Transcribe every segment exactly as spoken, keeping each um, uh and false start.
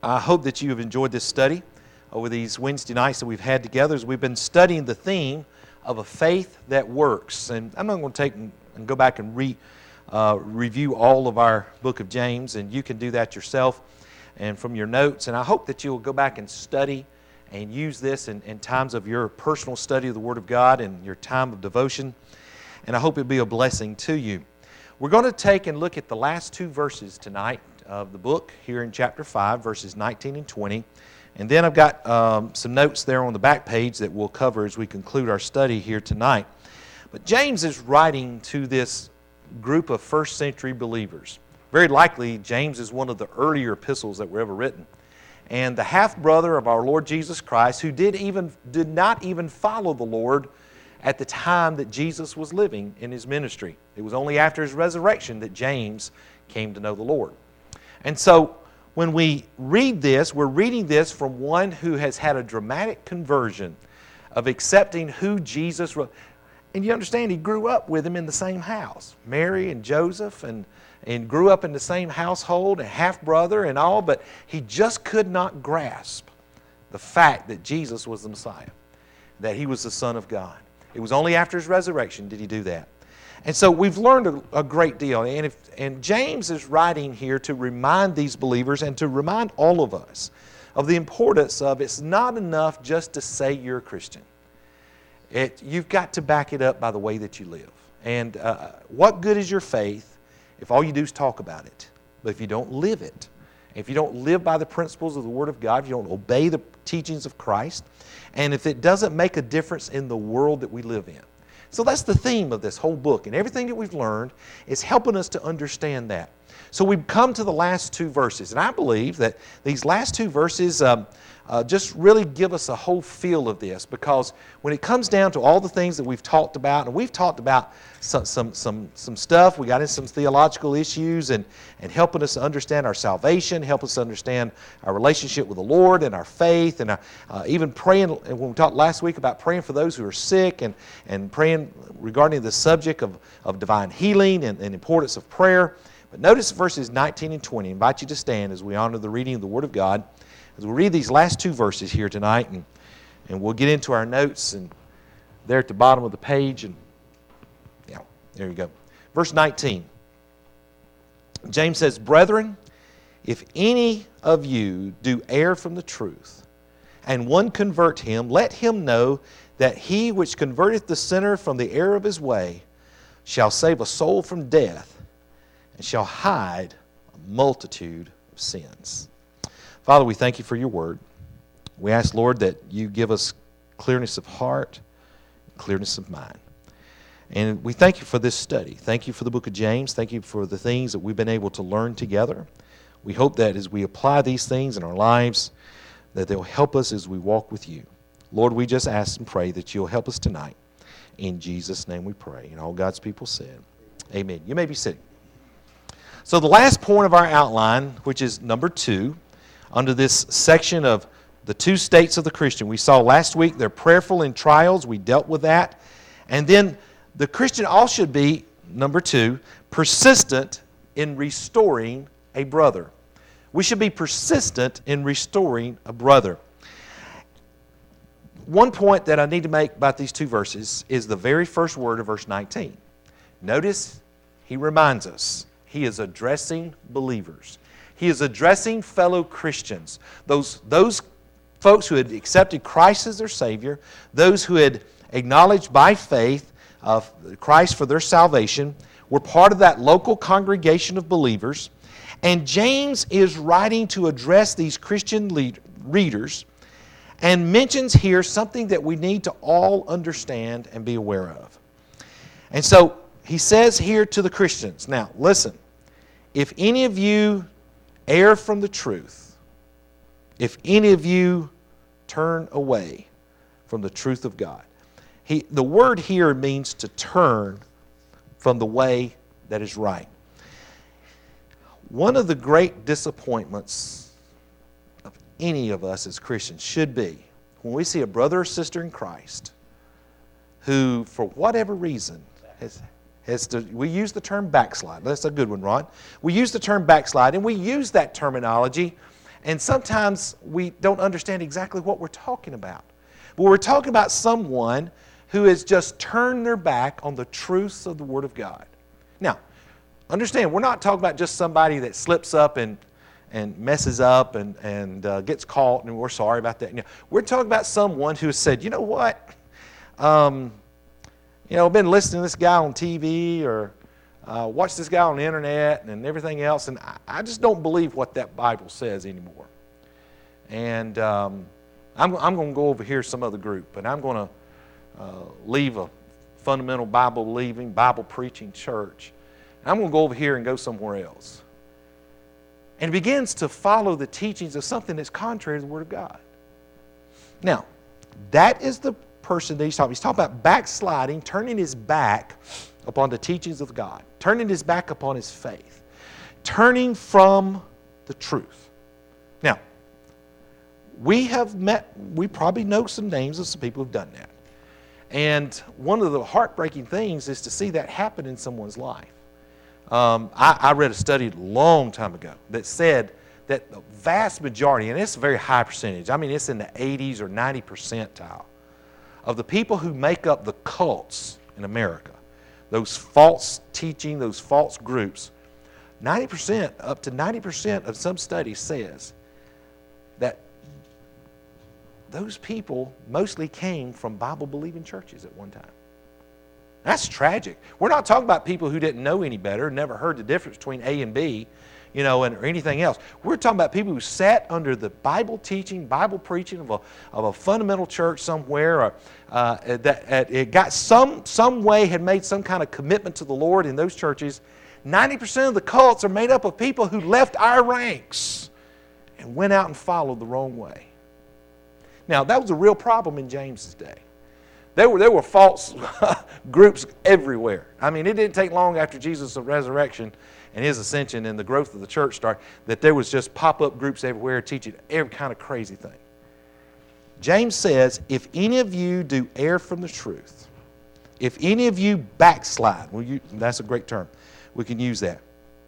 I hope that you have enjoyed this study over these Wednesday nights that we've had together as we've been studying the theme of a faith that works. And I'm not going to take and go back and re, uh, review all of our book of James, and you can do that yourself and from your notes. And I hope that you'll go back and study and use this in, in times of your personal study of the Word of God and your time of devotion. And I hope it'll be a blessing to you. We're going to take and look at the last two verses tonight of the book here in chapter five, verses nineteen and twenty. And then I've got um, some notes there on the back page that we'll cover as we conclude our study here tonight. But James is writing to this group of first century believers. Very likely, James is one of the earlier epistles that were ever written. And the half-brother of our Lord Jesus Christ, who did even did not even follow the Lord at the time that Jesus was living in his ministry. It was only after his resurrection that James came to know the Lord. And so when we read this, we're reading this from one who has had a dramatic conversion of accepting who Jesus was. And you understand, he grew up with him in the same house. Mary and Joseph, and, and grew up in the same household, and half-brother and all, but he just could not grasp the fact that Jesus was the Messiah, that he was the Son of God. It was only after his resurrection did he do that. And so we've learned a, a great deal. And, if, and James is writing here to remind these believers and to remind all of us of the importance of it's not enough just to say you're a Christian. It, you've got to back it up by the way that you live. And uh, what good is your faith if all you do is talk about it, but if you don't live it? If you don't live by the principles of the Word of God, if you don't obey the teachings of Christ, and if it doesn't make a difference in the world that we live in. So that's the theme of this whole book, and everything that we've learned is helping us to understand that. So we've come to the last two verses, and I believe that these last two verses um, uh, just really give us a whole feel of this, because when it comes down to all the things that we've talked about, and we've talked about some some some, some stuff, we got into some theological issues and, and helping us to understand our salvation, help us to understand our relationship with the Lord and our faith, and our, uh, even praying, and when we talked last week about praying for those who are sick, and, and praying regarding the subject of, of divine healing and, and importance of prayer. But notice verses nineteen and twenty. I invite you to stand as we honor the reading of the Word of God. As we read these last two verses here tonight, and, and we'll get into our notes, and there at the bottom of the page, and yeah, there you go. Verse nineteen. James says, "Brethren, if any of you do err from the truth, and one convert him, let him know that he which converteth the sinner from the error of his way shall save a soul from death, and shall hide a multitude of sins." Father, we thank you for your word. We ask, Lord, that you give us clearness of heart, clearness of mind. And we thank you for this study. Thank you for the book of James. Thank you for the things that we've been able to learn together. We hope that as we apply these things in our lives, that they'll help us as we walk with you. Lord, we just ask and pray that you'll help us tonight. In Jesus' name we pray. And all God's people said, amen. You may be sitting. So the last point of our outline, which is number two, under this section of the two states of the Christian. We saw last week they're prayerful in trials. We dealt with that. And then the Christian also should be, number two, persistent in restoring a brother. We should be persistent in restoring a brother. One point that I need to make about these two verses is the very first word of verse nineteen. Notice he reminds us he is addressing believers. He is addressing fellow Christians, those, those folks who had accepted Christ as their Savior, those who had acknowledged by faith of Christ for their salvation, were part of that local congregation of believers. And James is writing to address these Christian lead, readers and mentions here something that we need to all understand and be aware of. And so he says here to the Christians, now listen, if any of you err from the truth, if any of you turn away from the truth of God. He, the word here means to turn from the way that is right. One of the great disappointments of any of us as Christians should be when we see a brother or sister in Christ who, for whatever reason, has Has to, we use the term backslide. That's a good one, Ron. We use the term backslide, and we use that terminology And sometimes we don't understand exactly what we're talking about. But we're talking about someone who has just turned their back on the truths of the Word of God. Now, understand, we're not talking about just somebody that slips up and, and messes up and, and uh, gets caught, and we're sorry about that. You know, we're talking about someone who has said, you know what, um, you know, I've been listening to this guy on T V or uh, watched this guy on the internet and everything else, and I, I just don't believe what that Bible says anymore. And um, I'm, I'm going to go over here to some other group, and I'm going to uh, leave a fundamental Bible-believing, Bible-preaching church. And I'm going to go over here and go somewhere else. And begins to follow the teachings of something that's contrary to the Word of God. Now, that is the person that he's talking about. He's talking about backsliding, turning his back upon the teachings of God, turning his back upon his faith, turning from the truth. Now, we have met, we probably know some names of some people who've done that. And one of the heartbreaking things is to see that happen in someone's life. Um, I, I read a study a long time ago that said that the vast majority, and it's a very high percentage, I mean it's in the eighties or ninety percentile, of the people who make up the cults in America, those false teaching, those false groups, ninety percent, up to ninety percent of some studies says that those people mostly came from Bible-believing churches at one time. That's tragic. We're not talking about people who didn't know any better, never heard the difference between A and B, you know, and, or anything else. We're talking about people who sat under the Bible teaching, Bible preaching of a, of a fundamental church somewhere, or uh, that uh, it got some, some way had made some kind of commitment to the Lord in those churches. ninety percent of the cults are made up of people who left our ranks and went out and followed the wrong way. Now, that was a real problem in James's day. There were, there were false groups everywhere. I mean, it didn't take long after Jesus' resurrection and his ascension and the growth of the church started that there was just pop-up groups everywhere teaching every kind of crazy thing. James says, if any of you do err from the truth, if any of you backslide, well, you, that's a great term. We can use that.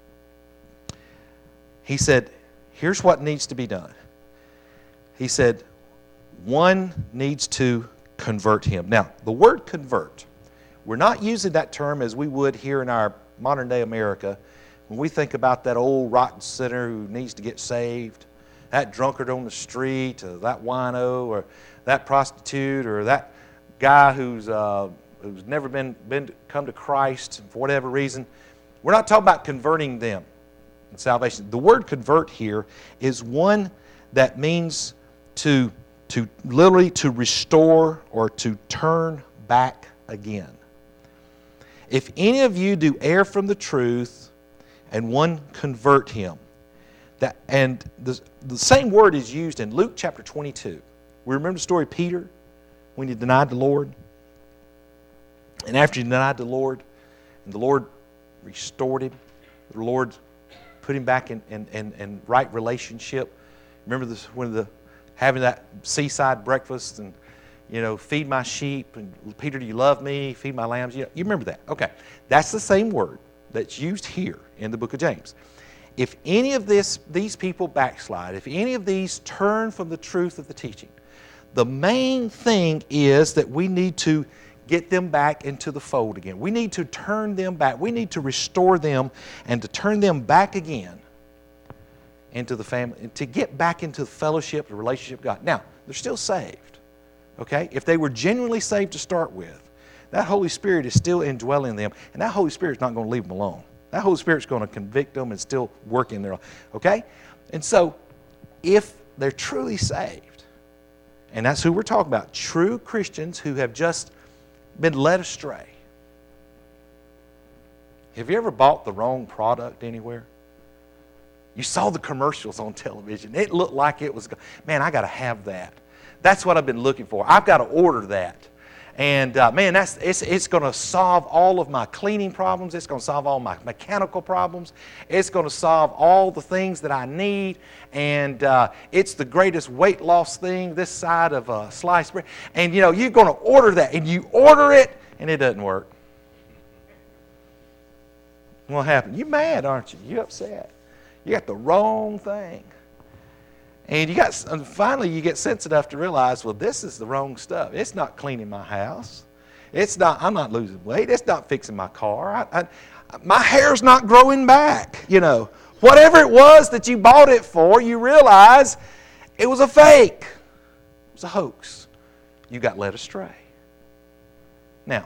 He said, here's what needs to be done. He said, one needs to convert him. Now, the word convert, we're not using that term as we would here in our modern day America when we think about that old rotten sinner who needs to get saved, that drunkard on the street, or that wino, or that prostitute, or that guy who's uh, who's never been, been come to Christ for whatever reason. We're not talking about converting them in salvation. The word convert here is one that means to to literally to restore or to turn back again. If any of you do err from the truth and one convert him, that and the, the same word is used in Luke chapter twenty-two. We remember the story of Peter when he denied the Lord? And after he denied the Lord, and the Lord restored him, the Lord put him back in, in, in, in right relationship. Remember this when the having that seaside breakfast and, you know, feed my sheep, and Peter, do you love me? Feed my lambs. You know, you remember that. Okay. That's the same word that's used here in the book of James. If any of this, these people backslide, if any of these turn from the truth of the teaching, the main thing is that we need to get them back into the fold again. We need to turn them back. We need to restore them and to turn them back again into the family, to get back into the fellowship, the relationship with God. Now, they're still saved, okay? If they were genuinely saved to start with, that Holy Spirit is still indwelling them, and that Holy Spirit's not going to leave them alone. That Holy Spirit's going to convict them and still work in their life, okay? And so, if they're truly saved, and that's who we're talking about, true Christians who have just been led astray. Have you ever bought the wrong product anywhere? You saw the commercials on television. It looked like it was, man, I got to have that. That's what I've been looking for. I've got to order that. And uh, man, that's it's, it's going to solve all of my cleaning problems. It's going to solve all my mechanical problems. It's going to solve all the things that I need. And uh, it's the greatest weight loss thing this side of uh, sliced bread. And you know, you're going to order that, and you order it, and it doesn't work. What happened? You're mad, aren't you? You're upset. You got the wrong thing. And you got, and finally you get sense enough to realize, well, this is the wrong stuff. It's not cleaning my house. It's not, I'm not losing weight. It's not fixing my car. I, I, my hair's not growing back. You know, whatever it was that you bought it for, you realize it was a fake. It was a hoax. You got led astray. Now,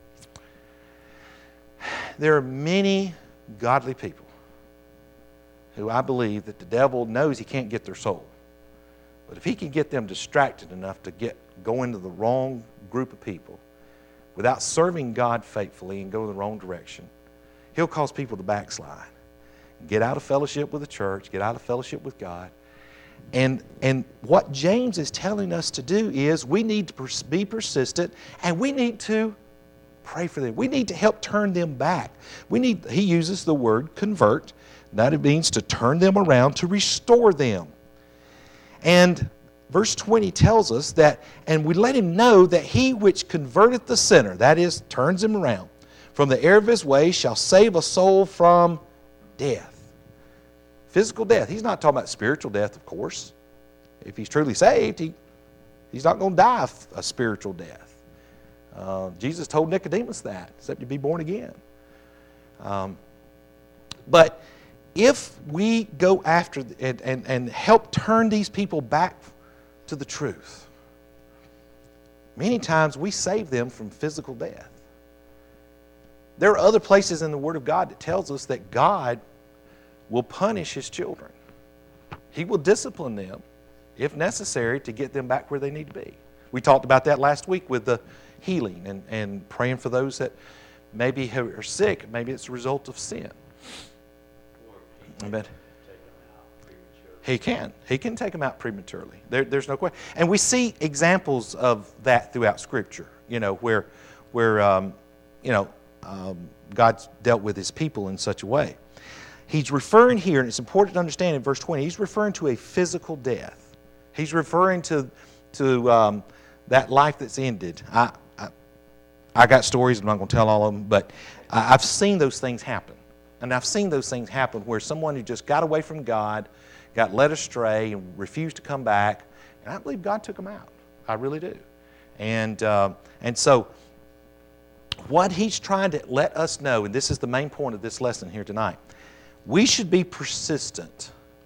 there are many godly people who I believe that the devil knows he can't get their soul. But if he can get them distracted enough to get go into the wrong group of people without serving God faithfully and go in the wrong direction, he'll cause people to backslide. Get out of fellowship with the church, get out of fellowship with God. And, and what James is telling us to do is we need to pers- be persistent, and we need to pray for them. We need to help turn them back. We need, he uses the word convert. That it means to turn them around, to restore them. And verse twenty tells us that, and we let him know that he which converteth the sinner, that is, turns him around, from the error of his way, shall save a soul from death. Physical death. He's not talking about spiritual death, of course. If he's truly saved, he, he's not going to die a spiritual death. Uh, Jesus told Nicodemus that, except to be born again. Um, but if we go after and, and, and help turn these people back to the truth, many times we save them from physical death. There are other places in the Word of God that tells us that God will punish His children. He will discipline them, if necessary, to get them back where they need to be. We talked about that last week with the healing and, and praying for those that maybe are sick. Maybe it's a result of sin. But he can. He can take them out prematurely. There, there's no question. And we see examples of that throughout Scripture, you know, where, where um, you know, um, God's dealt with His people in such a way. He's referring here, and it's important to understand in verse twenty, he's referring to a physical death. He's referring to, to um, that life that's ended. I, I, I got stories, I'm not going to tell all of them, but I, I've seen those things happen. And I've seen those things happen where someone who just got away from God, got led astray, and refused to come back, and I believe God took them out. I really do. And, uh, and so what he's trying to let us know, and this is the main point of this lesson here tonight, we should be persistent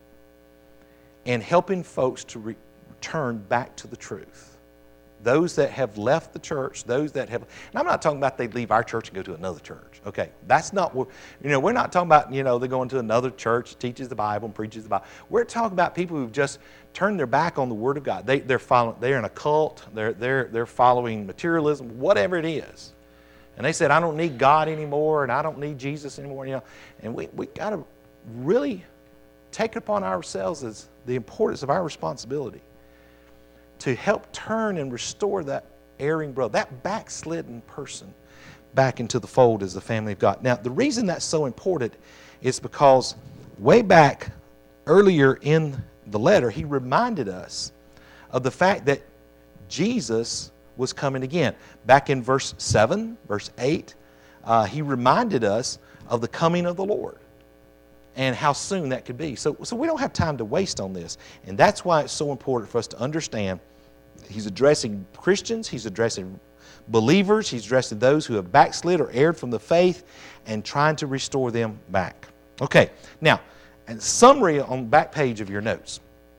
in helping folks to re- return back to the truth. Those that have left the church, those that have, and I'm not talking about they leave our church and go to another church. Okay, that's not what, you know, we're not talking about, you know, they're going to another church, teaches the Bible and preaches the Bible. We're talking about people who've just turned their back on the Word of God. They, they're following, they're in a cult, they're, they're, they're following materialism, whatever it is. And they said, I don't need God anymore, and I don't need Jesus anymore, you know. And we, we got to really take it upon ourselves as the importance of our responsibility to help turn and restore that erring brother, that backslidden person back into the fold as the family of God. Now, the reason that's so important is because way back earlier in the letter, he reminded us of the fact that Jesus was coming again. Back in verse seven, verse eight, uh, he reminded us of the coming of the Lord and how soon that could be. So, so we don't have time to waste on this. And that's why it's so important for us to understand he's addressing Christians, he's addressing believers, he's addressing those who have backslid or erred from the faith and trying to restore them back. Okay, now, a summary on the back page of your notes.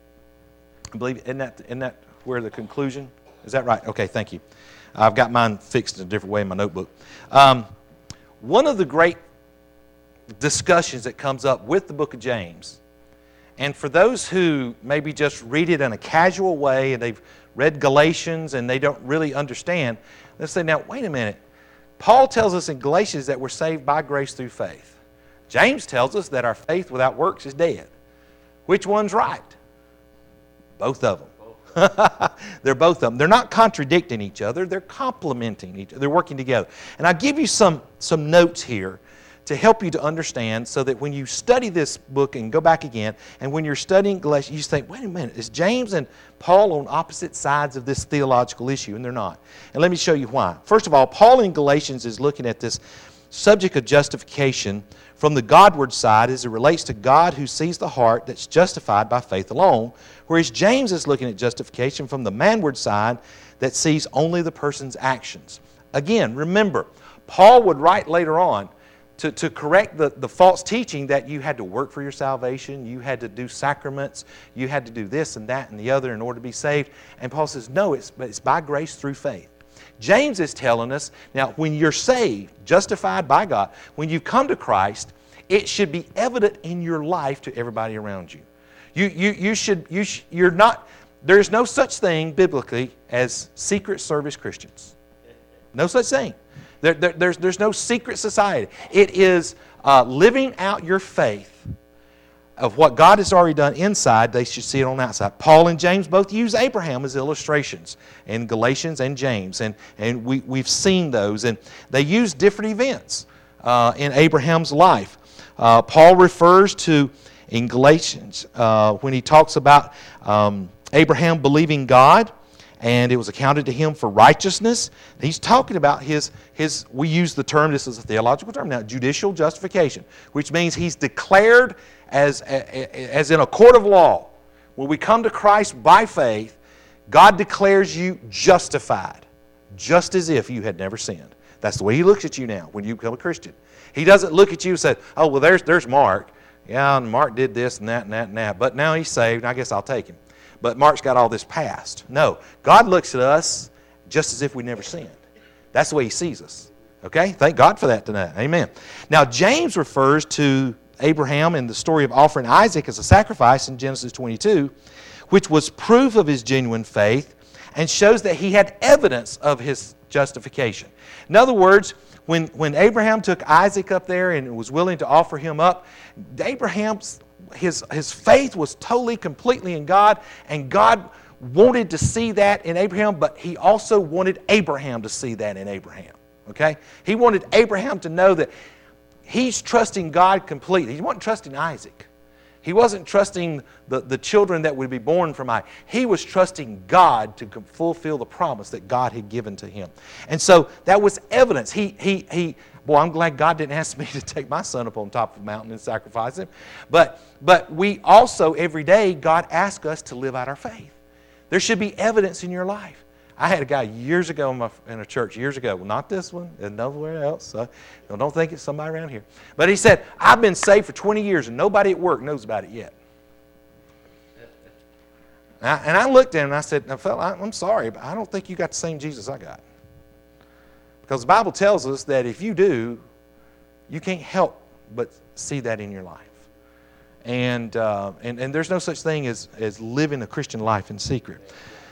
I believe, isn't that, isn't that where the conclusion? Is that right? Okay, thank you. I've got mine fixed in a different way in my notebook. Um, one of the great discussions that comes up with the book of James, and for those who maybe just read it in a casual way and they've read Galatians and they don't really understand, let's say, now, wait a minute. Paul tells us in Galatians that we're saved by grace through faith. James tells us that our faith without works is dead. Which one's right? Both of them. They're both of them. They're not contradicting each other. They're complementing each other. They're working together. And I'll give you some, some notes here to help you to understand so that when you study this book and go back again, and when you're studying Galatians, you think, wait a minute, is James and Paul on opposite sides of this theological issue? And they're not. And let me show you why. First of all, Paul in Galatians is looking at this subject of justification from the Godward side as it relates to God who sees the heart that's justified by faith alone, whereas James is looking at justification from the manward side that sees only the person's actions. Again, remember, Paul would write later on to, to correct the, the false teaching that you had to work for your salvation, you had to do sacraments, you had to do this and that and the other in order to be saved. And Paul says, no, it's, it's by grace through faith. James is telling us, now when you're saved, justified by God, when you come to Christ, it should be evident in your life to everybody around you. You, you, you should, you sh, you're not, there's no such thing biblically as secret service Christians. No such thing. There, there, there's, there's no secret society. It is uh, living out your faith of what God has already done inside. They should see it on the outside. Paul and James both use Abraham as illustrations in Galatians and James, and, and we, we've seen those. And they use different events uh, in Abraham's life. Uh, Paul refers to, in Galatians, uh, when he talks about um, Abraham believing God, and it was accounted to him for righteousness. He's talking about his, his, we use the term, this is a theological term now, judicial justification, which means he's declared as, as in a court of law. When we come to Christ by faith, God declares you justified, just as if you had never sinned. That's the way He looks at you now when you become a Christian. He doesn't look at you and say, oh, well, there's, there's Mark. Yeah, and Mark did this and that and that and that, but now he's saved, and I guess I'll take him. But Mark's got all this past. No, God looks at us just as if we never sinned. That's the way He sees us. Okay? Thank God for that tonight. Amen. Now, James refers to Abraham in the story of offering Isaac as a sacrifice in Genesis twenty-two, which was proof of his genuine faith and shows that he had evidence of his justification. In other words, when, when Abraham took Isaac up there and was willing to offer him up, Abraham's His, his faith was totally, completely in God, and God wanted to see that in Abraham, but He also wanted Abraham to see that in Abraham. Okay? He wanted Abraham to know that he's trusting God completely. He wasn't trusting Isaac. He wasn't trusting the, the children that would be born from Isaac. He was trusting God to fulfill the promise that God had given to him. And so that was evidence. He, he, he, boy, I'm glad God didn't ask me to take my son up on top of the mountain and sacrifice him. But, but we also, every day, God asks us to live out our faith. There should be evidence in your life. I had a guy years ago in, my, in a church, years ago, well, not this one, and nowhere else. So don't think it's somebody around here. But he said, I've been saved for twenty years and nobody at work knows about it yet. And I, and I looked at him and I said, now, fella, I'm sorry, but I don't think you got the same Jesus I got. Because the Bible tells us that if you do, you can't help but see that in your life. And, uh, and, and there's no such thing as, as living a Christian life in secret.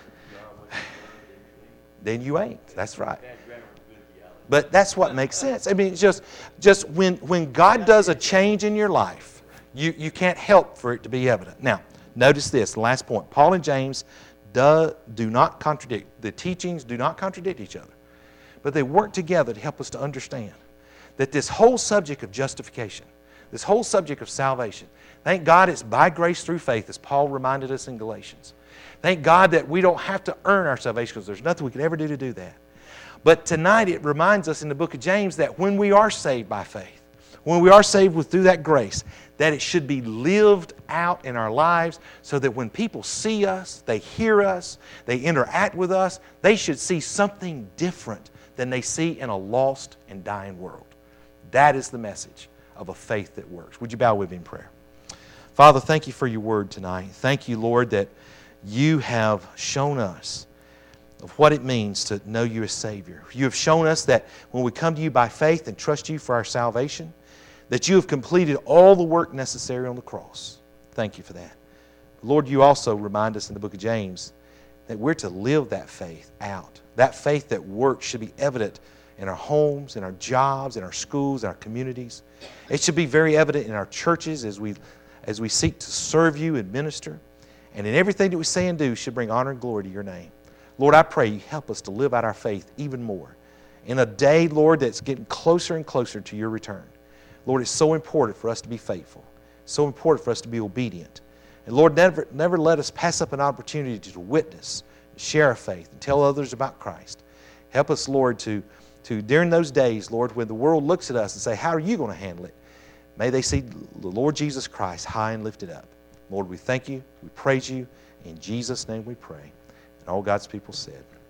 Then you ain't. That's right. But that's what makes sense. I mean, it's just, just when, when God does a change in your life, you, you can't help for it to be evident. Now, notice this, the last point. Paul and James do, do not contradict. The teachings do not contradict each other. But they work together to help us to understand that this whole subject of justification, this whole subject of salvation, thank God it's by grace through faith, as Paul reminded us in Galatians. Thank God that we don't have to earn our salvation because there's nothing we could ever do to do that. But tonight it reminds us in the book of James that when we are saved by faith, when we are saved with, through that grace, that it should be lived out in our lives so that when people see us, they hear us, they interact with us, they should see something different than they see in a lost and dying world. That is the message of a faith that works. Would you bow with me in prayer? Father, thank you for your word tonight. Thank you, Lord, that you have shown us of what it means to know you as Savior. You have shown us that when we come to you by faith and trust you for our salvation, that you have completed all the work necessary on the cross. Thank you for that. Lord, you also remind us in the book of James that we're to live that faith out. That faith that works should be evident in our homes, in our jobs, in our schools, in our communities. It should be very evident in our churches as we, as we seek to serve you and minister. And in everything that we say and do should bring honor and glory to your name. Lord, I pray you help us to live out our faith even more. In a day, Lord, that's getting closer and closer to your return. Lord, it's so important for us to be faithful. So important for us to be obedient. And Lord, never, never let us pass up an opportunity to witness, share our faith, and tell others about Christ. Help us, Lord, to, to, during those days, Lord, when the world looks at us and say, how are you going to handle it? May they see the Lord Jesus Christ high and lifted up. Lord, we thank you. We praise you. In Jesus' name we pray. And all God's people said,